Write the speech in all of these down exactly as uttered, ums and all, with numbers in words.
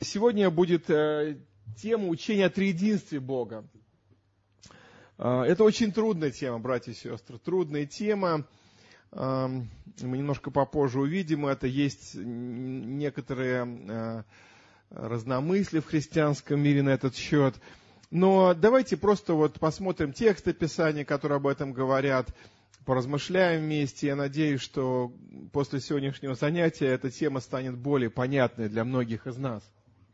Сегодня будет э, тема учения о триединстве Бога. Э, это очень трудная тема, братья и сестры, трудная тема. Э, мы немножко попозже увидим это. Есть некоторые э, разномыслия в христианском мире на этот счет. Но давайте просто вот посмотрим тексты Писания, которые об этом говорят, поразмышляем вместе. Я надеюсь, что после сегодняшнего занятия эта тема станет более понятной для многих из нас.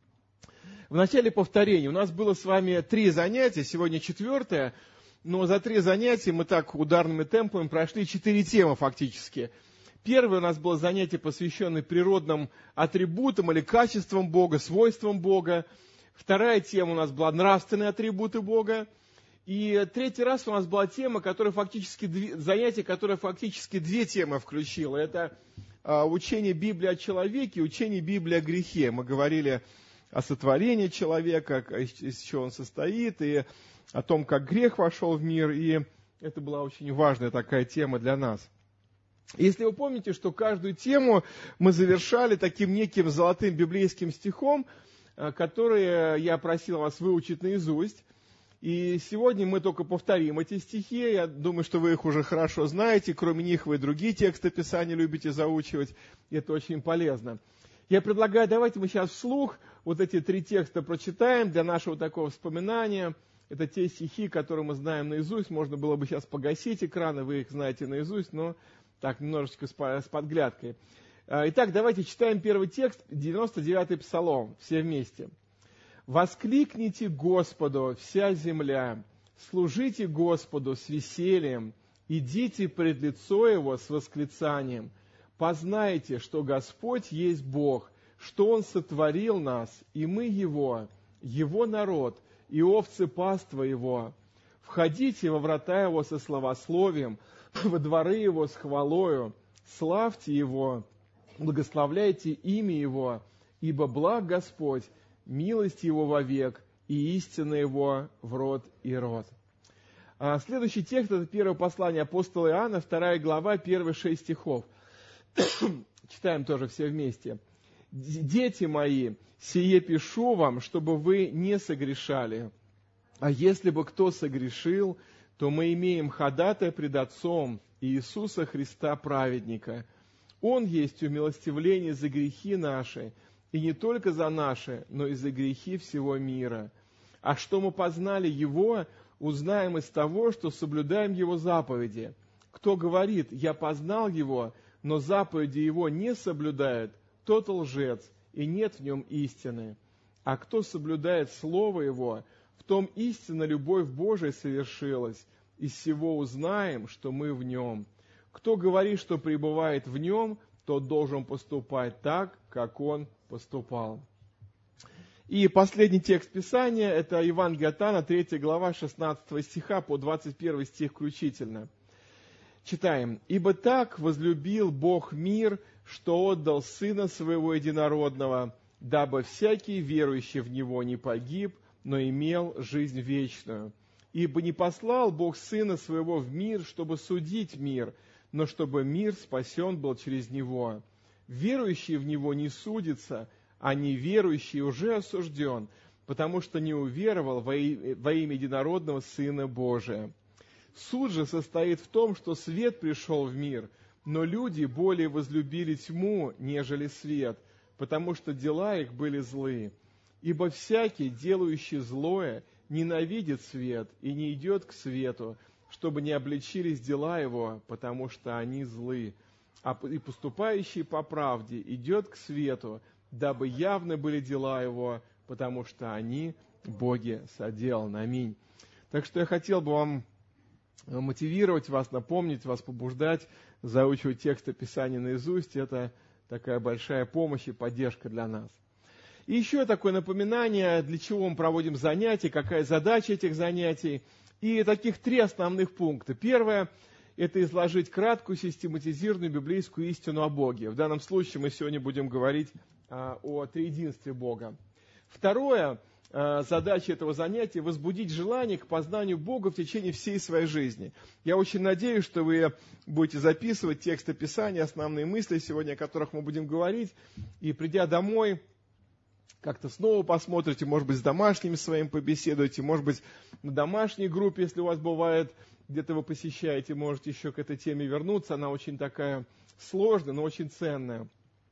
В начале повторения у нас было с вами три занятия, сегодня четвертое, но за три занятия мы так ударными темпами прошли четыре темы фактически. Первое у нас было занятие, посвященное природным атрибутам или качествам Бога, свойствам Бога. Вторая тема у нас была нравственные атрибуты Бога. И третий раз у нас была тема, которая фактически, занятие, которое фактически две темы включило. Это учение Библии о человеке и учение Библии о грехе. Мы говорили о сотворении человека, из чего он состоит, и о том, как грех вошел в мир, и это была очень важная такая тема для нас. Если вы помните, что каждую тему мы завершали таким неким золотым библейским стихом, который я просил вас выучить наизусть, и сегодня мы только повторим эти стихи, я думаю, что вы их уже хорошо знаете, кроме них вы и другие тексты Писания любите заучивать, и это очень полезно. Я предлагаю, давайте мы сейчас вслух вот эти три текста прочитаем для нашего такого вспоминания. Это те стихи, которые мы знаем наизусть. Можно было бы сейчас погасить экраны, вы их знаете наизусть, но так, немножечко с подглядкой. Итак, давайте читаем первый текст, девяносто девятый Псалом, все вместе. «Воскликните Господу, вся земля, служите Господу с весельем, идите пред лицо Его с восклицанием. Познайте, что Господь есть Бог, что Он сотворил нас, и мы Его, Его народ, и овцы паства Его. Входите во врата Его со славословием, во дворы Его с хвалою, славьте Его, благословляйте имя Его, ибо благ Господь, милость Его вовек, и истина Его в род и род». А следующий текст – это первое послание апостола Иоанна, вторая глава, первые шесть стихов. Читаем тоже все вместе. «Дети мои, сие пишу вам, чтобы вы не согрешали. А если бы кто согрешил, то мы имеем ходатая пред Отцом Иисуса Христа праведника. Он есть умилостивление за грехи наши, и не только за наши, но и за грехи всего мира. А что мы познали Его, узнаем из того, что соблюдаем Его заповеди. Кто говорит, я познал Его, но заповеди Его не соблюдает, тот лжец, и нет в нем истины. А кто соблюдает Слово Его, в том истинно любовь Божия совершилась. Из всего узнаем, что мы в Нем. Кто говорит, что пребывает в Нем, тот должен поступать так, как Он поступал». И последний текст Писания – это Евангелие от Иоанна, третья глава, шестнадцатого стиха по двадцать первый стих включительно. Читаем. «Ибо так возлюбил Бог мир, что отдал Сына Своего Единородного, дабы всякий верующий в Него не погиб, но имел жизнь вечную. Ибо не послал Бог Сына Своего в мир, чтобы судить мир, но чтобы мир спасен был через Него. Верующий в Него не судится, а неверующий уже осужден, потому что не уверовал во имя Единородного Сына Божия. Суд же состоит в том, что свет пришел в мир, но люди более возлюбили тьму, нежели свет, потому что дела их были злы. Ибо всякий, делающий злое, ненавидит свет и не идет к свету, чтобы не обличились дела его, потому что они злы. А и поступающий по правде идет к свету, дабы явны были дела его, потому что они Боге соделаны». Аминь. Так что я хотел бы вам мотивировать вас, напомнить вас, побуждать, заучивать тексты Писания наизусть. Это такая большая помощь и поддержка для нас. И еще такое напоминание, для чего мы проводим занятия, какая задача этих занятий. И таких три основных пункта. Первое – это изложить краткую, систематизированную библейскую истину о Боге. В данном случае мы сегодня будем говорить а, о триединстве Бога. Второе – задача этого занятия – возбудить желание к познанию Бога в течение всей своей жизни. Я очень надеюсь, что вы будете записывать тексты Писания, основные мысли сегодня, о которых мы будем говорить, и придя домой, как-то снова посмотрите, может быть, с домашними своими побеседуете, может быть, на домашней группе, если у вас бывает, где-то вы посещаете, можете еще к этой теме вернуться. Она очень такая сложная, но очень ценная.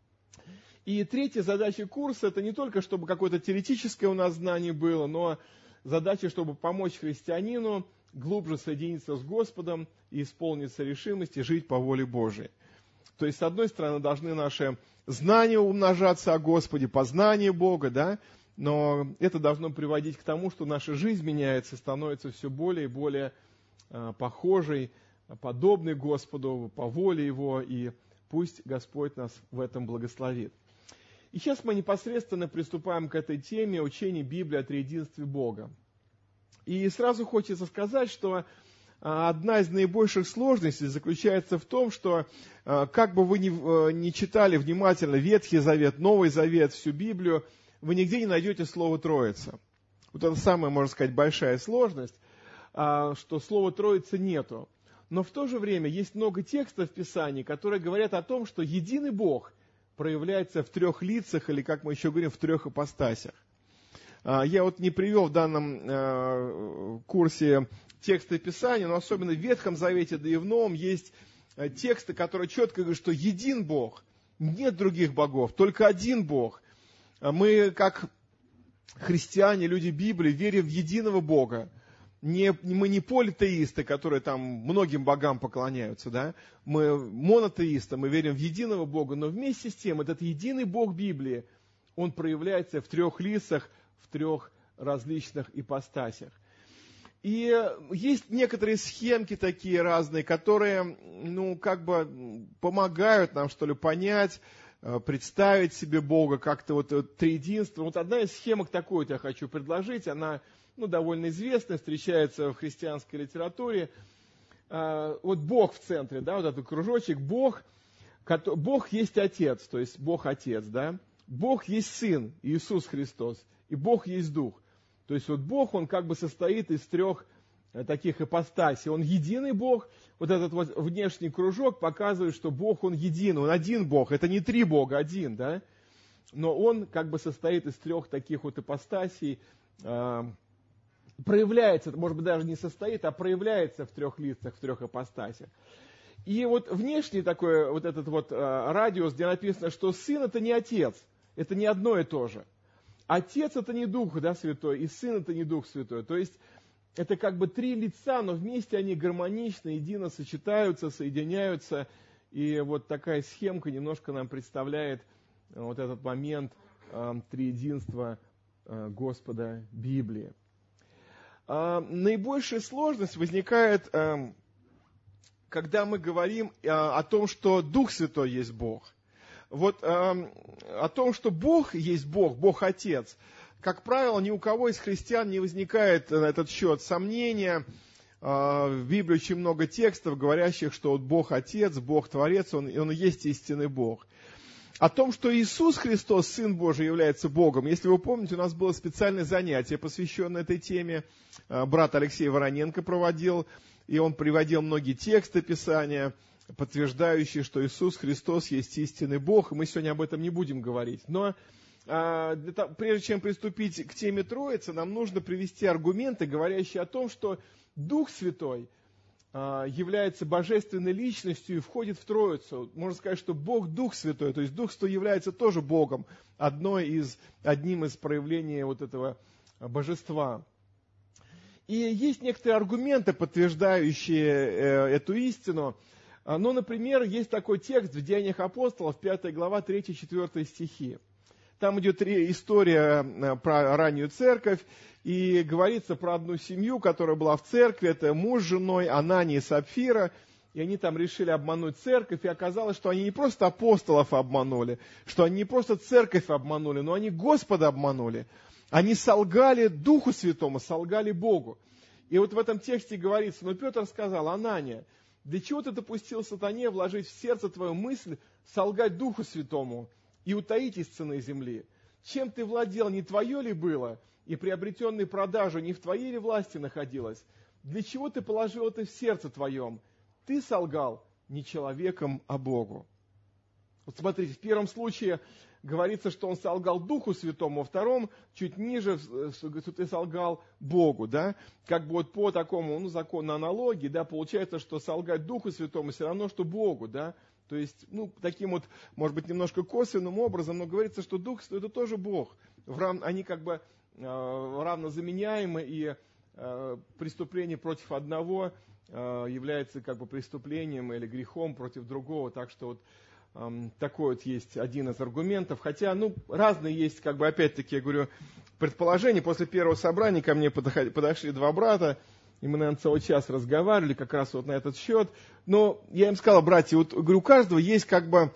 И третья задача курса – это не только, чтобы какое-то теоретическое у нас знание было, но задача, чтобы помочь христианину глубже соединиться с Господом и исполниться решимости жить по воле Божией. То есть, с одной стороны, должны наши знания умножаться о Господе, познание Бога, да, но это должно приводить к тому, что наша жизнь меняется, становится все более и более э, похожей, подобной Господу, по воле Его, и пусть Господь нас в этом благословит. И сейчас мы непосредственно приступаем к этой теме учения Библии о триединстве Бога. И сразу хочется сказать, что одна из наибольших сложностей заключается в том, что как бы вы ни, ни читали внимательно Ветхий Завет, Новый Завет, всю Библию, вы нигде не найдете слово «Троица». Вот это самая, можно сказать, большая сложность, что слова «Троица» нету. Но в то же время есть много текстов в Писании, которые говорят о том, что единый Бог проявляется в трех лицах, или, как мы еще говорим, в трех ипостасях. Я вот не привел в данном курсе тексты Писания, но особенно в Ветхом Завете, да и в Новом есть тексты, которые четко говорят, что един Бог, нет других богов, только один Бог. Мы, как христиане, люди Библии, верим в единого Бога. Не, мы не политеисты, которые там многим богам поклоняются, да? Мы монотеисты, мы верим в единого Бога, но вместе с тем этот единый Бог Библии, он проявляется в трех лицах, в трех различных ипостасях. И есть некоторые схемки такие разные, которые, ну, как бы помогают нам, что ли, понять, представить себе Бога, как-то вот триединство. Вот одна из схемок такой вот я хочу предложить, она, ну, довольно известная, встречается в христианской литературе. Вот Бог в центре, да, вот этот кружочек, Бог, Бог есть Отец, то есть Бог Отец, да. Бог есть Сын, Иисус Христос, и Бог есть Дух. То есть вот Бог, Он как бы состоит из трех таких ипостасей. Он единый Бог. Вот этот вот внешний кружок показывает, что Бог, Он един, Он один Бог. Это не три Бога, один, да? Но Он как бы состоит из трех таких вот ипостасей. Проявляется, может быть, даже не состоит, а проявляется в трех лицах, в трех ипостасях. И вот внешний такой вот этот вот радиус, где написано, что Сын это не Отец, это не одно и то же. Отец это не Дух, да, Святой, и Сын это не Дух Святой. То есть это как бы три лица, но вместе они гармонично, едино сочетаются, соединяются. И вот такая схемка немножко нам представляет вот этот момент э, триединства э, Господа Библии. Э, наибольшая сложность возникает, э, когда мы говорим э, о том, что Дух Святой есть Бог. Вот э, о том, что Бог есть Бог, Бог Отец, как правило, ни у кого из христиан не возникает на этот счет сомнения. Э, в Библии очень много текстов, говорящих, что вот Бог Отец, Бог Творец, Он, Он и есть истинный Бог. О том, что Иисус Христос, Сын Божий, является Богом. Если вы помните, у нас было специальное занятие, посвященное этой теме. Э, брат Алексей Вороненко проводил, и он приводил многие тексты Писания, подтверждающие, что Иисус Христос есть истинный Бог, и мы сегодня об этом не будем говорить. Но а, для того, прежде чем приступить к теме Троицы, нам нужно привести аргументы, говорящие о том, что Дух Святой а, является божественной личностью и входит в Троицу. Можно сказать, что Бог Дух Святой, то есть Дух Святой является тоже Богом, одной из, одним из проявлений вот этого божества. И есть некоторые аргументы, подтверждающие э, эту истину. Ну, например, есть такой текст в Деяниях апостолов, пятая глава, третий-четвёртый стихи. Там идет история про раннюю церковь, и говорится про одну семью, которая была в церкви, это муж с женой, Анания и Сапфира, и они там решили обмануть церковь, и оказалось, что они не просто апостолов обманули, что они не просто церковь обманули, но они Господа обманули. Они солгали Духу Святому, солгали Богу. И вот в этом тексте говорится, но Петр сказал: Анания, для чего ты допустил сатане вложить в сердце твою мысль солгать Духу Святому и утаить из цены земли? Чем ты владел, не твое ли было, и приобретенной продажу не в твоей ли власти находилась? Для чего ты положил это в сердце твоем? Ты солгал не человеком, а Богу. Вот смотрите, в первом случае говорится, что он солгал Духу Святому, во втором, чуть ниже, что ты солгал Богу, да, как бы вот по такому, ну, закону аналогии, да, получается, что солгать Духу Святому все равно, что Богу, да, то есть, ну, таким вот, может быть, немножко косвенным образом, но говорится, что Дух Святой это тоже Бог, они как бы э, равнозаменяемы, и э, преступление против одного э, является как бы преступлением или грехом против другого, так что вот такой вот есть один из аргументов. Хотя, ну, разные есть, как бы, опять-таки, я говорю, предположения. После первого собрания ко мне подошли два брата, и мы, наверное, целый час разговаривали как раз вот на этот счет. Но я им сказал, братья, вот, говорю, у каждого есть, как бы,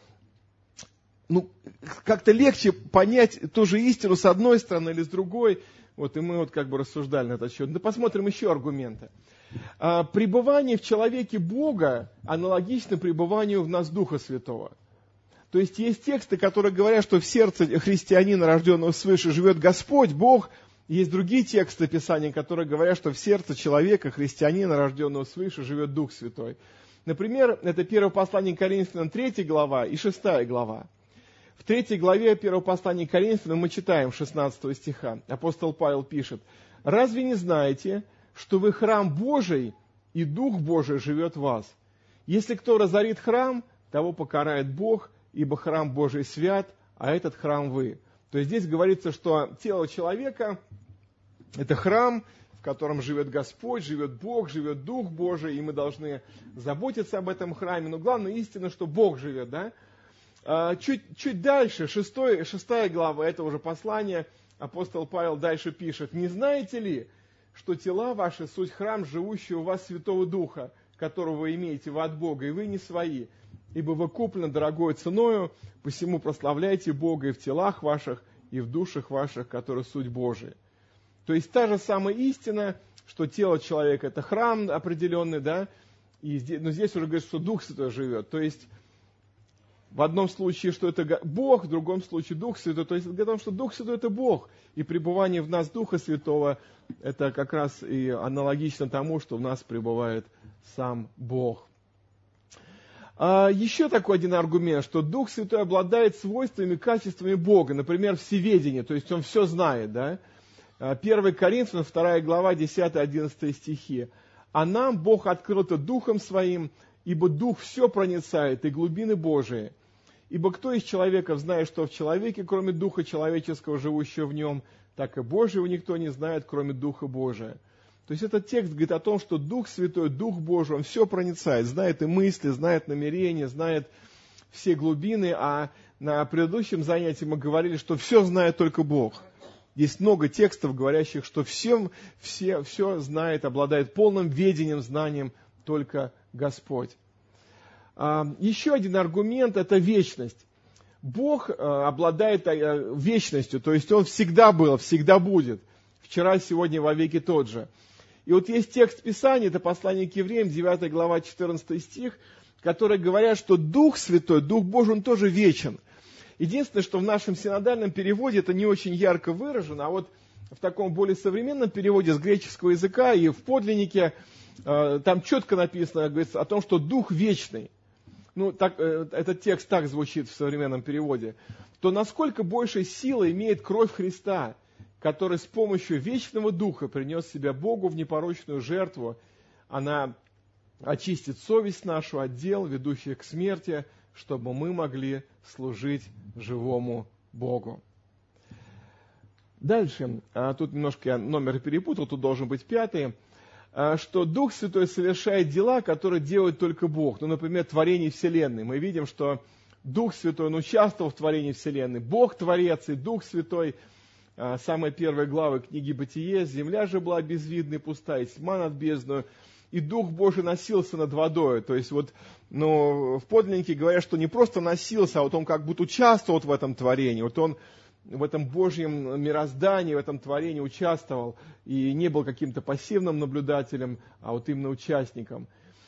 ну, как-то легче понять ту же истину с одной стороны или с другой. Вот, и мы вот как бы рассуждали на этот счет. Да посмотрим еще аргументы. А, пребывание в человеке Бога аналогично пребыванию в нас Духа Святого. То есть есть тексты, которые говорят, что в сердце христианина, рожденного свыше, живет Господь, Бог. Есть другие тексты Писания, которые говорят, что в сердце человека, христианина, рожденного свыше, живет Дух Святой. Например, это первое послание к Коринфянам, третья глава и шестая глава. В третьей главе первого послания к Коринфянам мы читаем шестнадцатого стиха. Апостол Павел пишет: «Разве не знаете, что вы храм Божий, и Дух Божий живет в вас? Если кто разорит храм, того покарает Бог, ибо храм Божий свят, а этот храм вы». То есть здесь говорится, что тело человека – это храм, в котором живет Господь, живет Бог, живет Дух Божий, и мы должны заботиться об этом храме. Но главная истина, что Бог живет, да? Чуть, чуть дальше, шестой, шестая глава этого же послания, апостол Павел дальше пишет: «Не знаете ли, что тела ваши суть храм, живущий у вас Святого Духа, которого вы имеете вы от Бога, и вы не свои? Ибо вы куплены дорогой ценою, посему прославляйте Бога и в телах ваших, и в душах ваших, которые суть Божия». То есть та же самая истина, что тело человека – это храм определенный, да, и здесь, но здесь уже говорится, что Дух Святой живет. То есть в одном случае, что это Бог, в другом случае Дух Святой. То есть говорит о том, что Дух Святой – это Бог, и пребывание в нас Духа Святого – это как раз и аналогично тому, что в нас пребывает сам Бог. Еще такой один аргумент, что Дух Святой обладает свойствами, качествами Бога, например, всеведение, то есть Он все знает, да? первое Коринфянам, вторая глава, десятый-одиннадцатый стихи. «А нам Бог открыл это Духом Своим, ибо Дух все проницает, и глубины Божии. Ибо кто из человеков знает, что в человеке, кроме Духа человеческого, живущего в нем, так и Божьего никто не знает, кроме Духа Божия». То есть этот текст говорит о том, что Дух Святой, Дух Божий, Он все проницает, знает и мысли, знает намерения, знает все глубины, а на предыдущем занятии мы говорили, что все знает только Бог. Есть много текстов, говорящих, что всем, все, все знает, обладает полным ведением, знанием только Господь. Еще один аргумент – это вечность. Бог обладает вечностью, то есть Он всегда был, всегда будет. Вчера, сегодня, во веки тот же. И вот есть текст Писания, это послание к евреям, девятая глава, четырнадцатый стих, которые говорят, что Дух Святой, Дух Божий, Он тоже вечен. Единственное, что в нашем синодальном переводе это не очень ярко выражено, а вот в таком более современном переводе с греческого языка и в подлиннике э, там четко написано, говорится о том, что Дух вечный. Ну, так, э, этот текст так звучит в современном переводе. То насколько большей силой имеет кровь Христа, который с помощью вечного Духа принес себя Богу в непорочную жертву, она очистит совесть нашу от дел, ведущих к смерти, чтобы мы могли служить живому Богу. Дальше, а, тут немножко я номер перепутал, тут должен быть пятый, а, что Дух Святой совершает дела, которые делает только Бог. Ну, например, творение Вселенной. Мы видим, что Дух Святой, он участвовал в творении Вселенной. Бог Творец и Дух Святой. А, самая первая глава книги Бытие. «Земля же была безвидна и пустая, тьма над бездною, и Дух Божий носился над водой». То есть вот, ну, в подлиннике говорят, что не просто носился, а вот он как будто участвовал в этом творении. Вот он в этом Божьем мироздании, в этом творении участвовал и не был каким-то пассивным наблюдателем, а вот именно участником.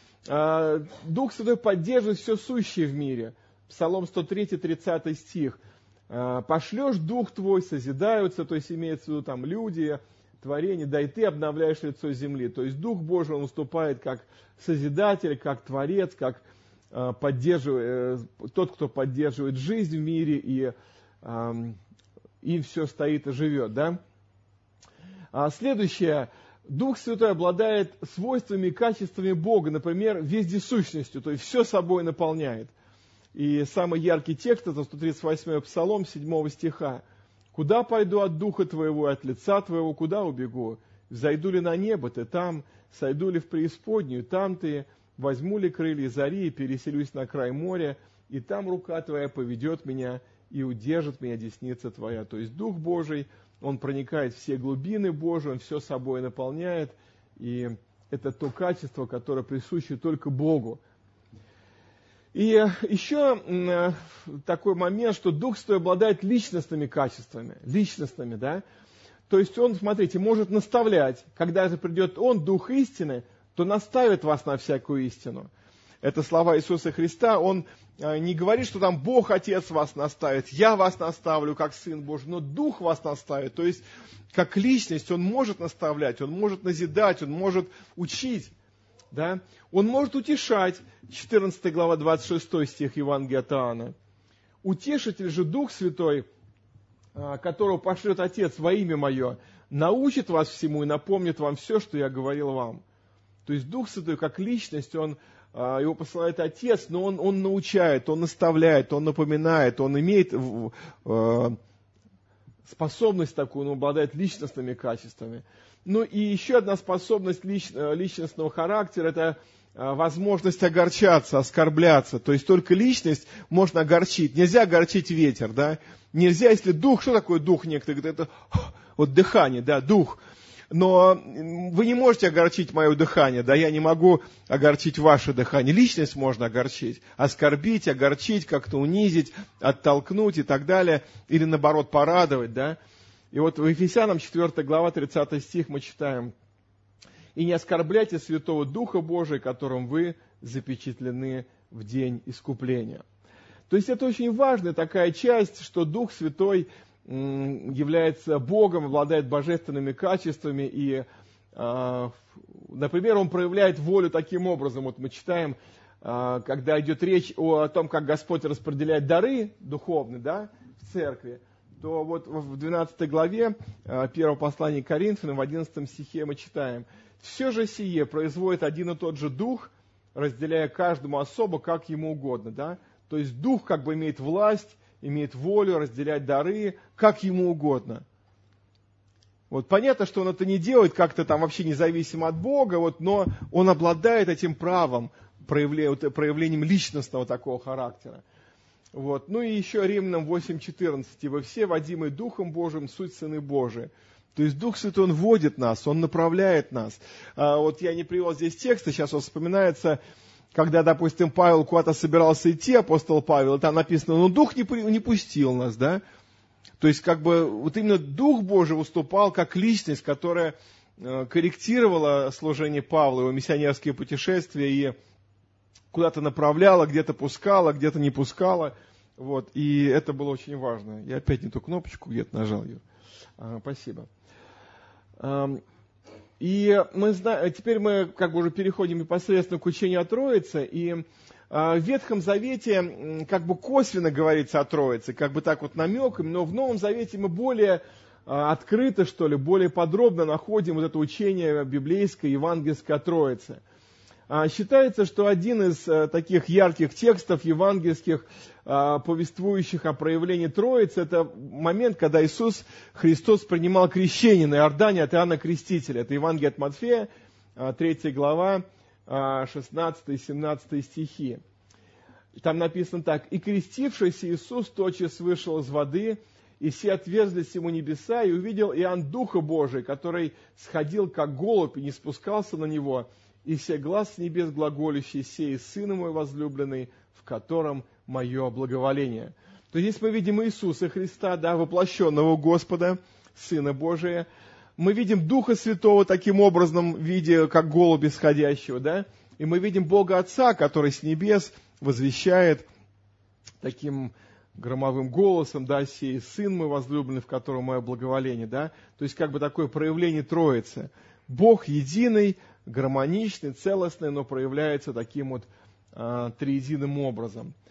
Дух Святой поддерживает все сущее в мире. Псалом сто три, тридцатый стих. «Пошлешь Дух Твой, созидаются», то есть имеется в виду там люди, творение, да и ты обновляешь лицо земли. То есть Дух Божий, он выступает как созидатель, как творец, как поддерживает, тот, кто поддерживает жизнь в мире и им все стоит и живет, да? А следующее. Дух Святой обладает свойствами и качествами Бога, например, вездесущностью, то есть все собой наполняет. И самый яркий текст — это сто тридцать восьмой Псалом, седьмого стиха. «Куда пойду от Духа Твоего, от лица Твоего, куда убегу? Взойду ли на небо, Ты там? Сойду ли в преисподнюю, там Ты? Возьму ли крылья зари и переселюсь на край моря, и там рука Твоя поведет меня, и удержит меня десница Твоя». То есть Дух Божий, Он проникает в все глубины Божьи, Он все собой наполняет, и это то качество, которое присуще только Богу. И еще такой момент, что Дух Святой обладает личностными качествами, личностными, да. То есть Он, смотрите, может наставлять. Когда же придет Он, Дух истины, то наставит вас на всякую истину. Это слова Иисуса Христа. Он не говорит, что там Бог Отец вас наставит, я вас наставлю, как Сын Божий, но Дух вас наставит. То есть, как личность, Он может наставлять, Он может назидать, Он может учить. Да? Он может утешать, четырнадцатая глава, двадцать шестой стих Евангелия от Иоанна. Утешитель же Дух Святой, которого пошлет Отец во имя Мое, научит вас всему и напомнит вам все, что я говорил вам. То есть Дух Святой как личность, он, его посылает Отец, но он, он научает, он наставляет, он напоминает, он имеет способность такую, он обладает личностными качествами. Ну и еще одна способность лич, личностного характера — это возможность огорчаться, оскорбляться. То есть только личность можно огорчить. Нельзя огорчить ветер, да? Нельзя, если дух, что такое дух некоторые говорят, это вот дыхание, да, дух. Но вы не можете огорчить мое дыхание, да, я не могу огорчить ваше дыхание. Личность можно огорчить, оскорбить, огорчить, как-то унизить, оттолкнуть и так далее. Или наоборот порадовать, да. И вот в Ефесянам четвёртая глава, тридцатый стих мы читаем: «И не оскорбляйте Святого Духа Божия, которым вы запечатлены в день искупления». То есть это очень важная такая часть, что Дух Святой является Богом, обладает божественными качествами, и, например, Он проявляет волю таким образом. Вот мы читаем, когда идет речь о том, как Господь распределяет дары духовные, да, в церкви, то вот в двенадцатой главе первого послания к Коринфянам, в одиннадцатом стихе мы читаем: «Все же сие производит один и тот же Дух, разделяя каждому особо, как ему угодно». Да? То есть Дух как бы имеет власть, имеет волю разделять дары, как ему угодно. Вот понятно, что он это не делает как-то там вообще независимо от Бога, вот, но он обладает этим правом, проявлением личностного такого характера. Вот. Ну и еще Римлянам восемь четырнадцать. «Вы все, водимые Духом Божиим, суть сыны Божии». То есть Дух Святой, Он вводит нас, Он направляет нас. А вот я не привел здесь текста, сейчас вот вспоминается, когда, допустим, Павел куда-то собирался идти, апостол Павел, и там написано: «Ну, Дух не, не пустил нас», да? То есть, как бы, вот именно Дух Божий выступал как личность, которая корректировала служение Павла, его миссионерские путешествия, и куда-то направляла, где-то пускала, где-то не пускала. Вот, и это было очень важно. Я опять не ту кнопочку где-то нажал ее. А, спасибо. А, и мы знаем, теперь мы как бы уже переходим непосредственно к учению о Троице. И а, в Ветхом Завете как бы косвенно говорится о Троице, как бы так вот намеками, но в Новом Завете мы более а, открыто, что ли, более подробно находим вот это учение библейское, евангельское о Троице. Считается, что один из таких ярких текстов евангельских, повествующих о проявлении Троицы, это момент, когда Иисус Христос принимал крещение на Иордане от Иоанна Крестителя. Это Евангелие от Матфея, третья глава, шестнадцатый семнадцатый стихи. Там написано так: «И крестившийся Иисус тотчас вышел из воды, и все отверзлись ему небеса, и увидел Иоанн Духа Божия, который сходил как голубь и не спускался на него. И все глаз с небес глаголющий: сей Сын мой возлюбленный, в котором мое благоволение». То есть здесь мы видим Иисуса Христа, да, воплощенного Господа, Сына Божия. Мы видим Духа Святого таким образом, в виде как голубя сходящего, да. И мы видим Бога Отца, который с небес возвещает таким громовым голосом, да, сей Сын мой возлюбленный, в котором мое благоволение, да. То есть как бы такое проявление Троицы. Бог единый, гармоничный, целостный, но проявляется таким вот а, триединым образом.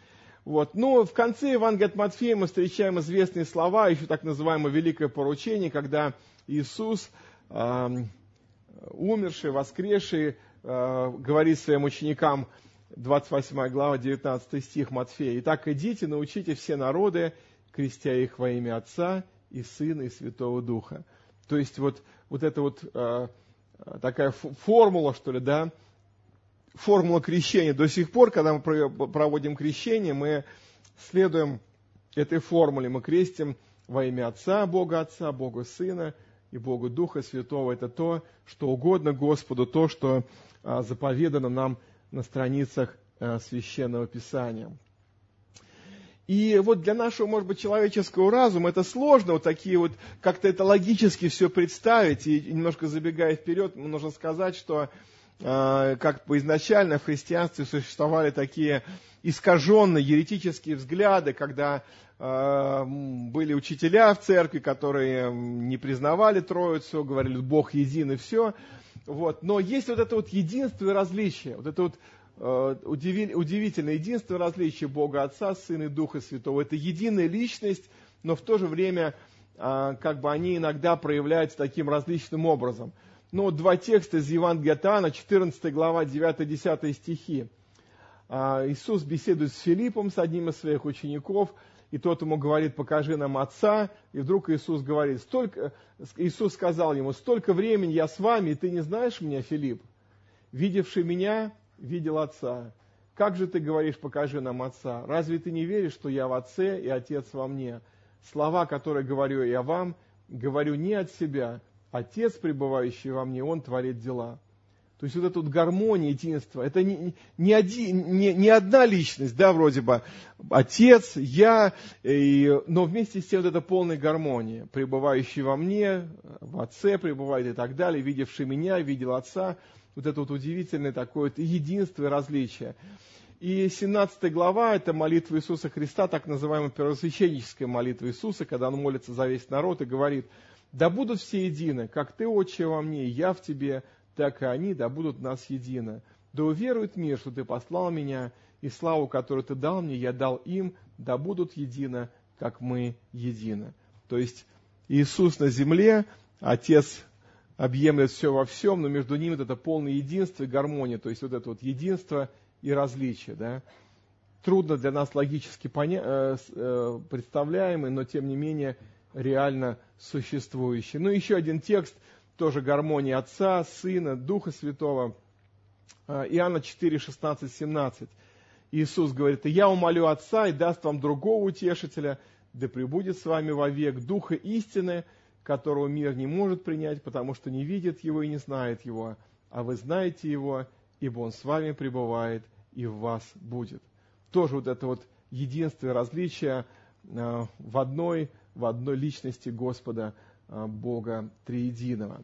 Вот. Но в конце Евангелия от Матфея мы встречаем известные слова, еще так называемое великое поручение, когда Иисус, э, умерший, воскресший, э, говорит своим ученикам, двадцать восьмая глава, девятнадцатый стих Матфея: «Итак, идите, научите все народы, крестя их во имя Отца и Сына и Святого Духа». То есть вот, вот эта вот э, такая формула, что ли, да, формула крещения. До сих пор, когда мы проводим крещение, мы следуем этой формуле. Мы крестим во имя Отца, Бога Отца, Бога Сына и Бога Духа Святого. Это то, что угодно Господу, то, что а, заповедано нам на страницах а, Священного Писания. И вот для нашего, может быть, человеческого разума это сложно, вот такие вот, как-то это логически все представить. И немножко забегая вперед, нужно сказать, что как бы изначально в христианстве существовали такие искаженные еретические взгляды, когда э, были учителя в церкви, которые не признавали Троицу, говорили, Бог един и все. Вот. Но есть вот это вот единство и различие, вот это вот э, удиви, удивительное единство и различие Бога Отца, Сына и Духа Святого. Это единая личность, но в то же время э, как бы они иногда проявляются таким различным образом. Ну, вот два текста из Евангелия от Иоанна, четырнадцатая глава, девятый-десятый стихи. Иисус беседует с Филиппом, с одним из своих учеников, и тот ему говорит: покажи нам Отца. И вдруг Иисус говорит, столько, Иисус сказал ему: столько времени я с вами, и ты не знаешь меня, Филипп? Видевший меня, видел Отца. Как же ты говоришь, покажи нам Отца? Разве ты не веришь, что я в Отце и Отец во мне? Слова, которые говорю я вам, говорю не от себя. Отец, пребывающий во мне, Он творит дела. То есть вот эта вот гармония, единство, это не, не, один, не, не одна личность, да, вроде бы, Отец, я, и, но вместе с тем вот эта полная гармония. Пребывающий во мне, в Отце пребывает и так далее, видевший меня, видел Отца. Вот это вот удивительное такое вот единство и различие. И семнадцатая глава, это молитва Иисуса Христа, так называемая первосвященническая молитва Иисуса, когда Он молится за весь народ и говорит: «Да будут все едины, как Ты, Отче, во мне, и я в Тебе, так и они, да будут в нас едины. Да уверует мир, что Ты послал меня, и славу, которую Ты дал мне, я дал им, да будут едины, как мы едины». То есть Иисус на земле, Отец объемлет все во всем, но между ними вот это полное единство и гармония, то есть вот это вот единство и различие. Да? Трудно для нас логически поня- э, э, представляемый, но тем не менее реально существующий. Ну, еще один текст, тоже гармония Отца, Сына, Духа Святого. Иоанна четыре, шестнадцать, семнадцать. Иисус говорит: «И я умолю Отца, и даст вам другого утешителя, да пребудет с вами вовек Духа истины, которого мир не может принять, потому что не видит Его и не знает Его. А вы знаете Его, ибо Он с вами пребывает и в вас будет». Тоже вот это вот единство и различие в одной в одной личности Господа Бога Триединого.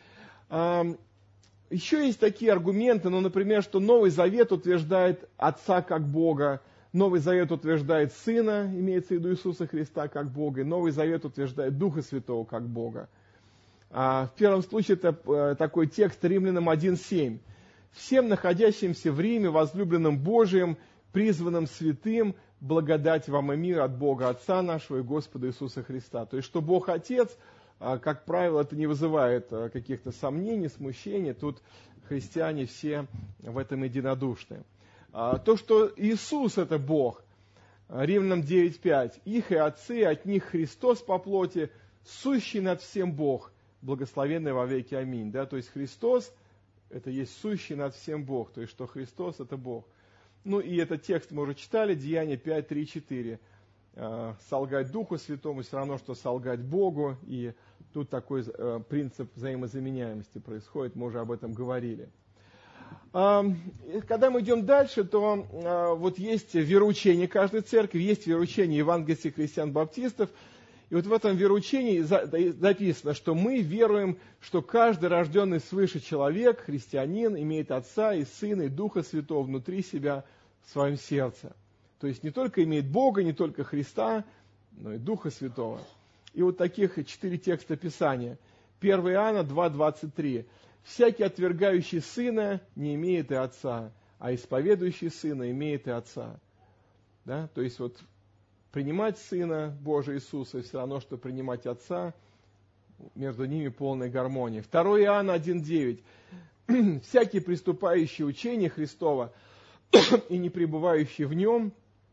Еще есть такие аргументы, ну, например, что Новый Завет утверждает Отца как Бога, Новый Завет утверждает Сына, имеется в виду Иисуса Христа как Бога, и Новый Завет утверждает Духа Святого как Бога. В первом случае это такой текст Римлянам один семь. «Всем находящимся в Риме, возлюбленным Божиим, призванным святым, благодать вам и мир от Бога Отца нашего и Господа Иисуса Христа». То есть, что Бог Отец, как правило, это не вызывает каких-то сомнений, смущений. Тут христиане все в этом единодушны. То, что Иисус – это Бог, Римлянам девять пять. «Их и отцы, от них Христос по плоти, сущий над всем Бог, благословенный во веки. Аминь». Да? То есть, Христос – это есть сущий над всем Бог. То есть, что Христос – это Бог. Ну и этот текст мы уже читали, Деяния пять, три, четыре. Солгать Духу Святому все равно, что солгать Богу. И тут такой принцип взаимозаменяемости происходит, мы уже об этом говорили. Когда мы идем дальше, то вот есть вероучение каждой церкви, есть вероучение евангельских христиан-баптистов. И вот в этом вероучении записано, что мы веруем, что каждый рожденный свыше человек, христианин, имеет Отца и Сына и Духа Святого внутри себя в своем сердце. То есть не только имеет Бога, не только Христа, но и Духа Святого. И вот таких четыре текста Писания. первое Иоанна два, двадцать три. «Всякий, отвергающий Сына, не имеет и Отца, а исповедующий Сына имеет и Отца». Да? То есть вот принимать Сына Божия Иисуса все равно, что принимать Отца, между ними полная гармония. второе Иоанна один девять. Всякий приступающий учение Христова и не пребывающий в нем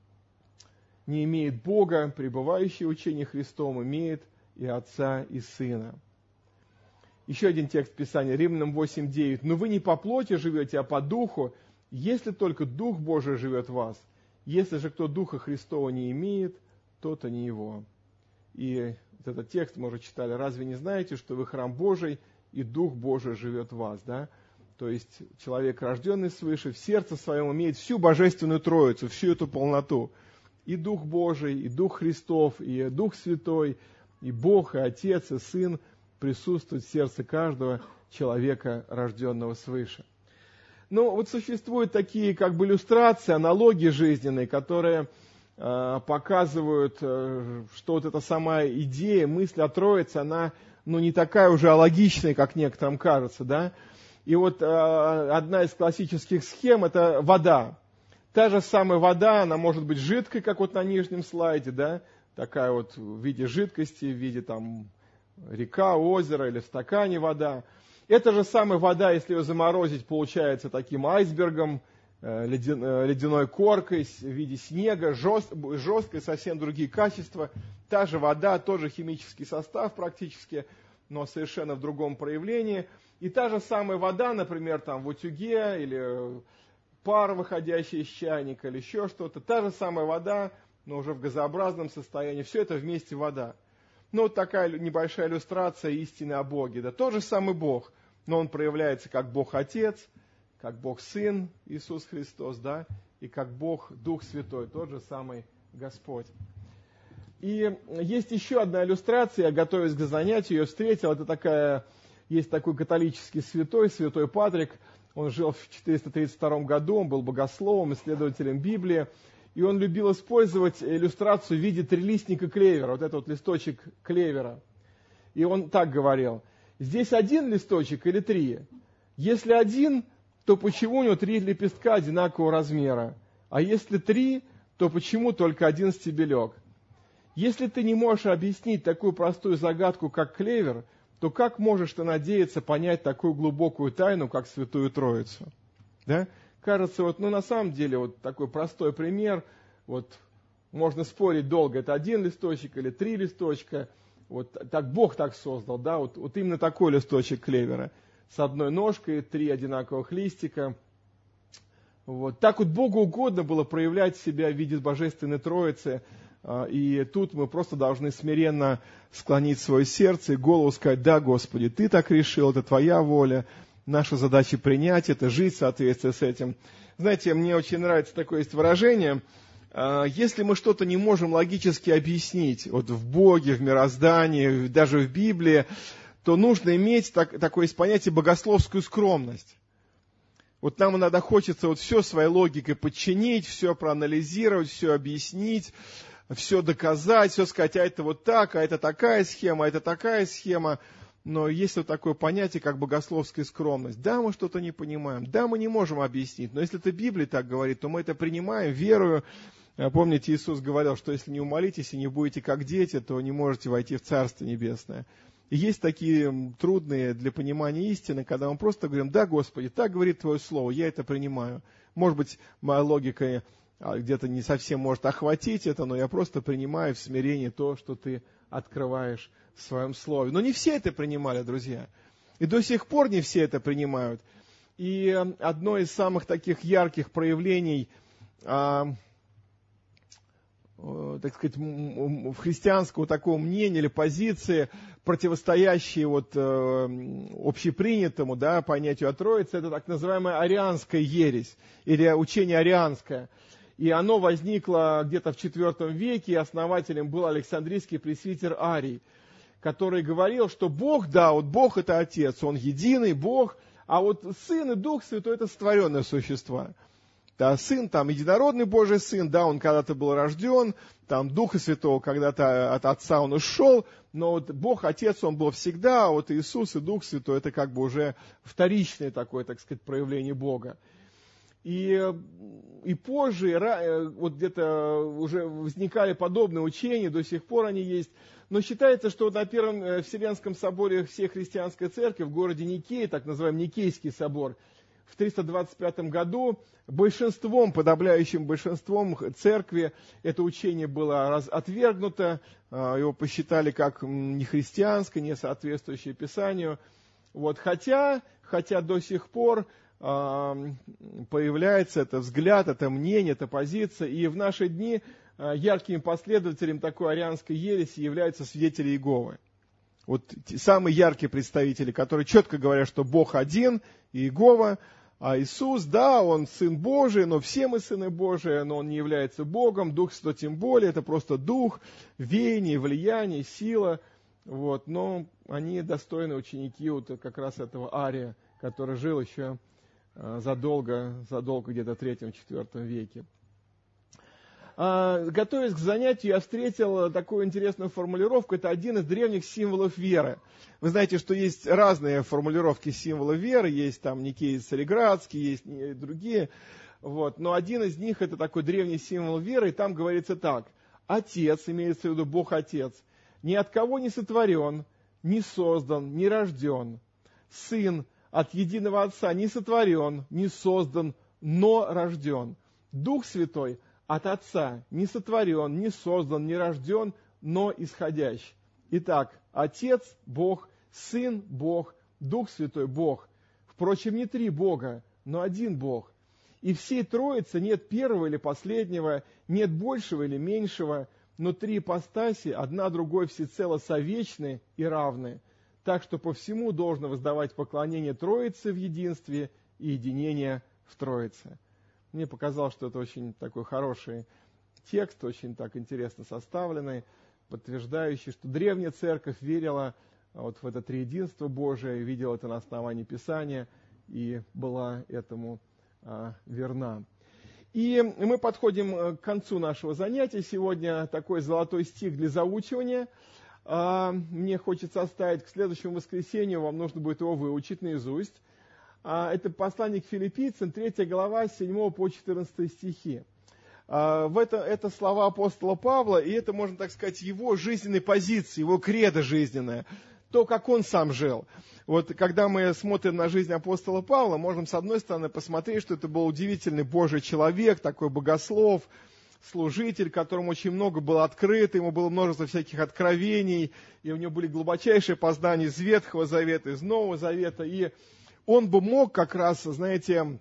не имеет Бога, пребывающий в учении Христовом имеет и Отца, и Сына. Еще один текст Писания, Римлянам восемь девять. «Но вы не по плоти живете, а по духу, если только Дух Божий живет в вас. Если же кто Духа Христова не имеет, то-то не его». И вот этот текст мы уже читали. «Разве не знаете, что вы храм Божий, и Дух Божий живет в вас?» Да? То есть человек, рожденный свыше, в сердце своем имеет всю Божественную Троицу, всю эту полноту. И Дух Божий, и Дух Христов, и Дух Святой, и Бог, и Отец, и Сын присутствуют в сердце каждого человека, рожденного свыше. Ну, вот существуют такие как бы иллюстрации, аналогии жизненные, которые э, показывают, э, что вот эта сама идея, мысль о Троице, она ну, не такая уже алогичная, как некоторым кажется, да. И вот э, одна из классических схем – это вода. Та же самая вода, она может быть жидкой, как вот на нижнем слайде, да, такая вот в виде жидкости, в виде там река, озеро или в стакане вода. Эта же самая вода, если ее заморозить, получается таким айсбергом, э, ледян, э, ледяной коркой в виде снега, жест, жесткой, совсем другие качества. Та же вода, тот же химический состав практически, но совершенно в другом проявлении. И та же самая вода, например, там в утюге или пар, выходящий из чайника, или еще что-то. Та же самая вода, но уже в газообразном состоянии. Все это вместе вода. Ну, вот такая небольшая иллюстрация истины о Боге. Да, тот же самый Бог, но Он проявляется как Бог Отец, как Бог Сын Иисус Христос, да, и как Бог Дух Святой, тот же самый Господь. И есть еще одна иллюстрация, я, готовясь к занятию, ее встретил. Это такая, есть такой католический святой, святой Патрик. Он жил в четыреста тридцать втором году, он был богословом, исследователем Библии. И он любил использовать иллюстрацию в виде трилистника клевера, вот этот вот листочек клевера. И он так говорил: здесь один листочек или три? Если один, то почему у него три лепестка одинакового размера? А если три, то почему только один стебелек? Если ты не можешь объяснить такую простую загадку, как клевер, то как можешь ты надеяться понять такую глубокую тайну, как Святую Троицу? Да? Кажется, вот, ну, на самом деле, вот такой простой пример, вот, можно спорить долго, это один листочек или три листочка, вот, так Бог так создал, да, вот, вот именно такой листочек клевера, с одной ножкой, три одинаковых листика, вот, так вот Богу угодно было проявлять себя в виде Божественной Троицы, и тут мы просто должны смиренно склонить свое сердце и голову сказать: да, Господи, Ты так решил, это Твоя воля. Наша задача принять это, жить в соответствии с этим. Знаете, мне очень нравится такое есть выражение. Если мы что-то не можем логически объяснить, вот в Боге, в мироздании, даже в Библии, то нужно иметь так, такое есть понятие богословскую скромность. Вот нам иногда хочется вот все своей логикой подчинить, все проанализировать, все объяснить, все доказать, все сказать: а это вот так, а это такая схема, а это такая схема. Но есть вот такое понятие, как богословская скромность. Да, мы что-то не понимаем, да, мы не можем объяснить, но если это Библия так говорит, то мы это принимаем, верую. Помните, Иисус говорил, что если не умолитесь и не будете как дети, то не можете войти в Царство Небесное. И есть такие трудные для понимания истины, когда мы просто говорим: да, Господи, так говорит Твое Слово, я это принимаю. Может быть, моя логика где-то не совсем может охватить это, но я просто принимаю в смирении то, что Ты открываешь в Своем Слове. Но не все это принимали, друзья. И до сих пор не все это принимают. И одно из самых таких ярких проявлений, а, так сказать, в христианского такого мнения или позиции, противостоящие вот, э, общепринятому, да, понятию о Троице, это так называемая арианская ересь или учение арианское. И оно возникло где-то в четвертом веке, и основателем был Александрийский пресвитер Арий, который говорил, что Бог, да, вот Бог это Отец, Он единый Бог, а вот Сын и Дух Святой это сотворенные существа. Да, Сын, там, единородный Божий Сын, да, Он когда-то был рожден, там, Духа Святого когда-то от Отца Он ушел, но вот Бог Отец, Он был всегда, а вот Иисус и Дух Святой это как бы уже вторичное такое, так сказать, проявление Бога. И, и позже, вот где-то уже возникали подобные учения, до сих пор они есть. Но считается, что на Первом Вселенском соборе всей христианской церкви в городе Никее, так называемый Никейский собор, в триста двадцать пятом году большинством, подавляющим большинством церкви это учение было раз, отвергнуто, его посчитали как нехристианское, не соответствующее Писанию. Вот, хотя, хотя до сих пор э, появляется это взгляд, это мнение, эта позиция, и в наши дни э, яркими последователями такой арианской ереси являются свидетели Иеговы. Вот самые яркие представители, которые четко говорят, что Бог один, Иегова, а Иисус, да, Он Сын Божий, но все мы сыны Божии, но Он не является Богом, Дух Святой тем более, это просто Дух, веяние, влияние, сила. Вот, но они достойны ученики вот как раз этого Ария, который жил еще задолго, задолго где-то в третьем-четвертом веке. А, готовясь к занятию, я встретил такую интересную формулировку. Это один из древних символов веры. Вы знаете, что есть разные формулировки символов веры. Есть там Никейский-Цареградский, есть другие. Вот. Но один из них это такой древний символ веры. И там говорится так. Отец, имеется в виду Бог Отец, ни от кого не сотворен, не создан, не рожден. Сын от единого Отца не сотворен, не создан, но рожден. Дух Святой от Отца не сотворен, не создан, не рожден, но исходящий. Итак, Отец – Бог, Сын – Бог, Дух Святой – Бог. Впрочем, не три Бога, но один Бог. И всей Троицы нет первого или последнего, нет большего или меньшего, но три ипостаси, одна другой всецело совечны и равны, так что по всему должно воздавать поклонение Троице в единстве и единение в Троице. Мне показалось, что это очень такой хороший текст, очень так интересно составленный, подтверждающий, что древняя церковь верила вот в это триединство Божие, видела это на основании Писания и была этому а, верна. И мы подходим к концу нашего занятия. Сегодня такой золотой стих для заучивания. А, мне хочется оставить к следующему воскресенью, вам нужно будет его выучить наизусть. Это послание к Филиппийцам, третья глава, с седьмого по четырнадцатый стихи. В это, это слова апостола Павла, и это, можно так сказать, его жизненной позиции, его кредо жизненное, то, как он сам жил. Вот когда мы смотрим на жизнь апостола Павла, можем, с одной стороны, посмотреть, что это был удивительный Божий человек, такой богослов, служитель, которому очень много было открыто, ему было множество всяких откровений, и у него были глубочайшие познания из Ветхого Завета, из Нового Завета, и он бы мог как раз, знаете,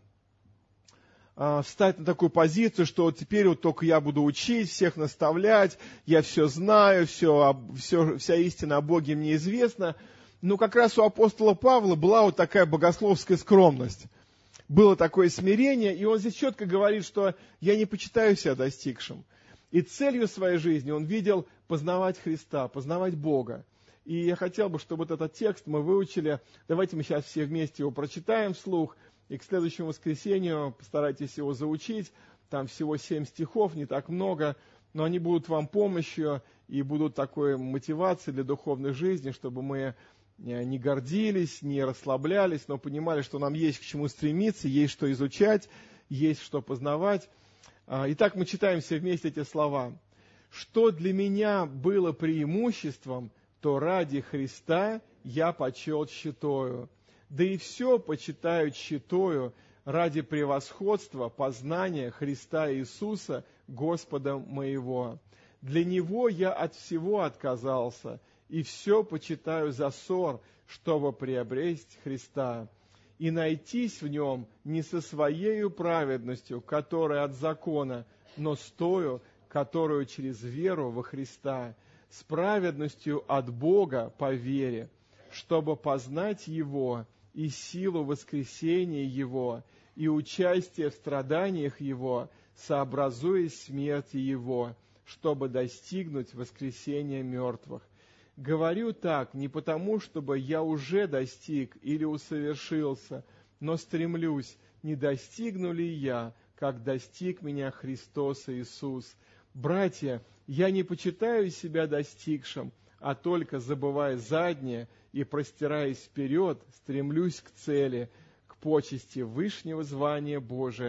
встать на такую позицию, что теперь вот только я буду учить, всех наставлять, я все знаю, все, все, вся истина о Боге мне известна. Но как раз у апостола Павла была вот такая богословская скромность. Было такое смирение, и он здесь четко говорит, что я не почитаю себя достигшим. И целью своей жизни он видел познавать Христа, познавать Бога. И я хотел бы, чтобы вот этот текст мы выучили. Давайте мы сейчас все вместе его прочитаем вслух. И к следующему воскресенью постарайтесь его заучить. Там всего семь стихов, не так много. Но они будут вам помощью и будут такой мотивацией для духовной жизни, чтобы мы не гордились, не расслаблялись, но понимали, что нам есть к чему стремиться, есть что изучать, есть что познавать. Итак, мы читаем все вместе эти слова. «Что для меня было преимуществом, то ради Христа я почел тщетою. Да и все почитаю тщетою ради превосходства познания Христа Иисуса, Господа моего. Для Него я от всего отказался, и все почитаю за ссор, чтобы приобрести Христа, и найтись в Нем не со Своею праведностью, которая от закона, но с тою, которую через веру во Христа, с праведностью от Бога по вере, чтобы познать Его и силу воскресения Его, и участие в страданиях Его, сообразуясь смерти Его, чтобы достигнуть воскресения мертвых. Говорю так не потому, чтобы я уже достиг или усовершился, но стремлюсь, не достигну ли я, как достиг меня Христос Иисус. Братья, я не почитаю себя достигшим, а только, забывая заднее и простираясь вперед, стремлюсь к цели, к почести вышнего звания Божия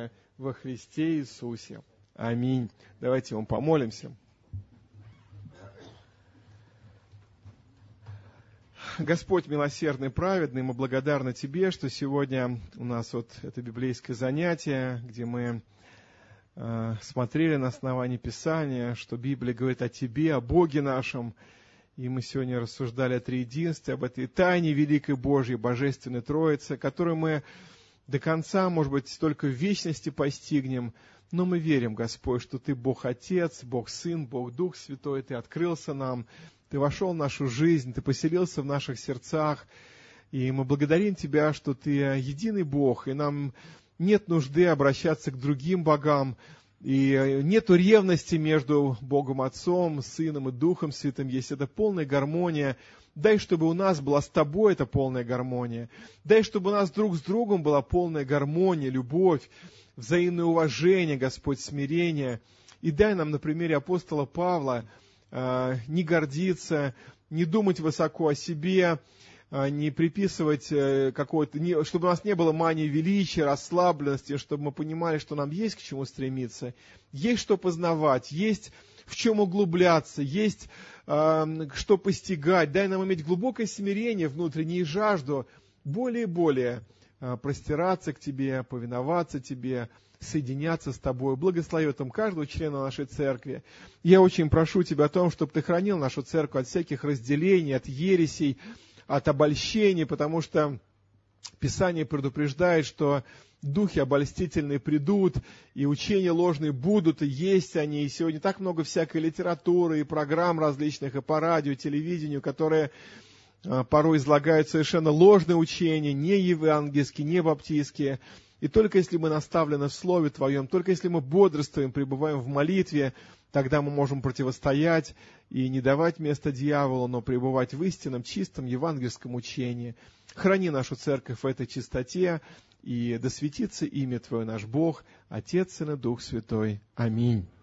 во Христе Иисусе. Аминь. Давайте вам помолимся. Господь милосердный, праведный, мы благодарны Тебе, что сегодня у нас вот это библейское занятие, где мы э, смотрели на основании Писания, что Библия говорит о Тебе, о Боге нашем, и мы сегодня рассуждали о Триединстве, об этой тайне великой Божьей, Божественной Троицы, которую мы до конца, может быть, только в вечности постигнем, но мы верим, Господь, что Ты Бог Отец, Бог Сын, Бог Дух Святой, Ты открылся нам, Ты вошел в нашу жизнь, Ты поселился в наших сердцах, и мы благодарим Тебя, что Ты единый Бог, и нам нет нужды обращаться к другим богам, и нету ревности между Богом Отцом, Сыном и Духом Святым, есть это полная гармония. Дай, чтобы у нас была с Тобой эта полная гармония. Дай, чтобы у нас друг с другом была полная гармония, любовь, взаимное уважение, Господь, смирение. И дай нам на примере апостола Павла не гордиться, не думать высоко о себе, не приписывать какое-то, не, чтобы у нас не было мании величия, расслабленности, чтобы мы понимали, что нам есть к чему стремиться, есть что познавать, есть в чем углубляться, есть э, что постигать. Дай нам иметь глубокое смирение внутреннее и жажду более и более э, простираться к Тебе, повиноваться Тебе, соединяться с Тобой. Благослови там каждого члена нашей церкви. Я очень прошу Тебя о том, чтобы Ты хранил нашу церковь от всяких разделений, от ересей, от обольщений, потому что Писание предупреждает, что духи обольстительные придут, и учения ложные будут, и есть они. И сегодня так много всякой литературы и программ различных, и по радио, и телевидению, которые порой излагают совершенно ложные учения, не евангельские, не баптистские. И только если мы наставлены в Слове Твоем, только если мы бодрствуем, пребываем в молитве, тогда мы можем противостоять и не давать место дьяволу, но пребывать в истинном, чистом евангельском учении. Храни нашу церковь в этой чистоте, и да светится имя Твое, наш Бог, Отец, Сын и Дух Святой. Аминь.